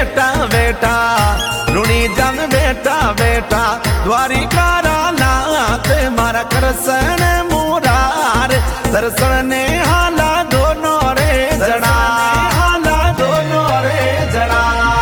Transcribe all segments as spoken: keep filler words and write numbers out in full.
बेटा बेटा ऋणी जन बेटा बेटा द्वारिका नाथ मारा कृष्ण मुरार दर्शन ने हाला दोनों रे जड़ा हाला दोनों रे जड़ा।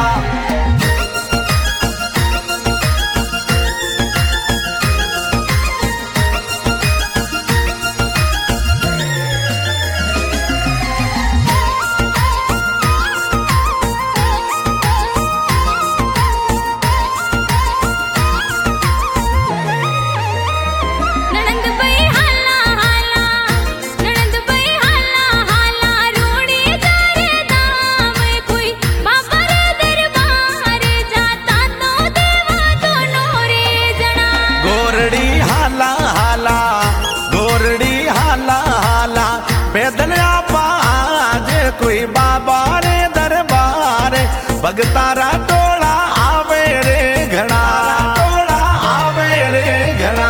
पैदल आपा आज कोई बाबा रे दरबार भगतारा टोला आवे रे घना टोला आवे रे घना।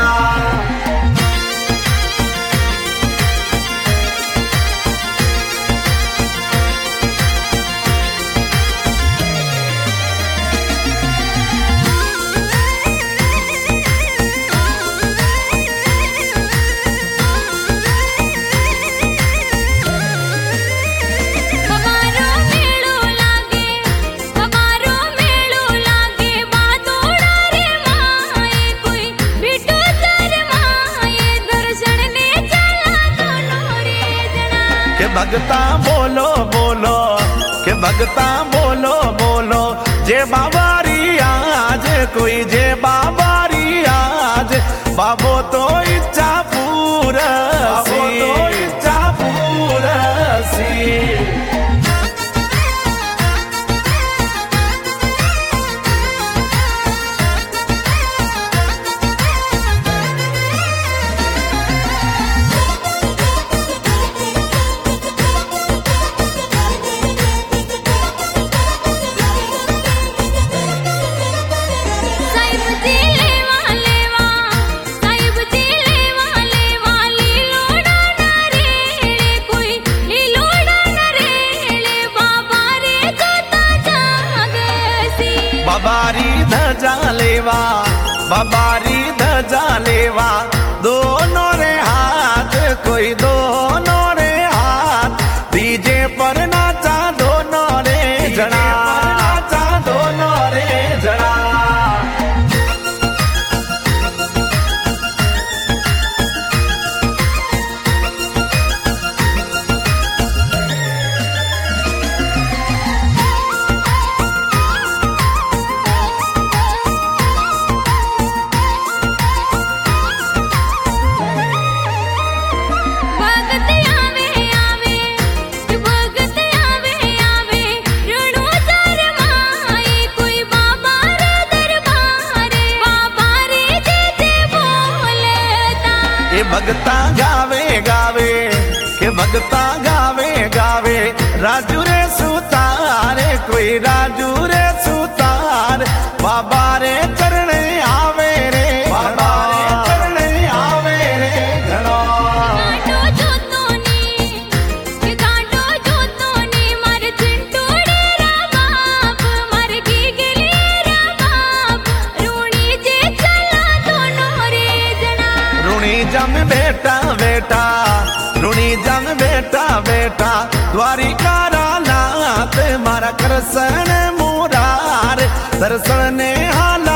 भगता बोलो बोलो के भगता बोलो बोलो जे बाबारी आज कोई जे बाबारी आज बाबो तो इच्छा पूरा बाबो तो इच्छा पूरा सी। बाबारी धजा लेवा बाबारी धजा लेवा दोनों रे हाथ कोई दोनों रे हाथ डीजे पर नाचा दोनों रे जड़ा नाचा दोनों रे जड़ा। भगता गावे गावे के भगता गावे गावे राजू रे सुतार कोई राजू रे सुतार बाबा रे चरण आवे रे बाबा रे चरण आवे रे घणो। जम बेटा बेटा ऋणी जम बेटा बेटा द्वारिका नाथ मारा कृष्ण मुरार दर्शन ने हाला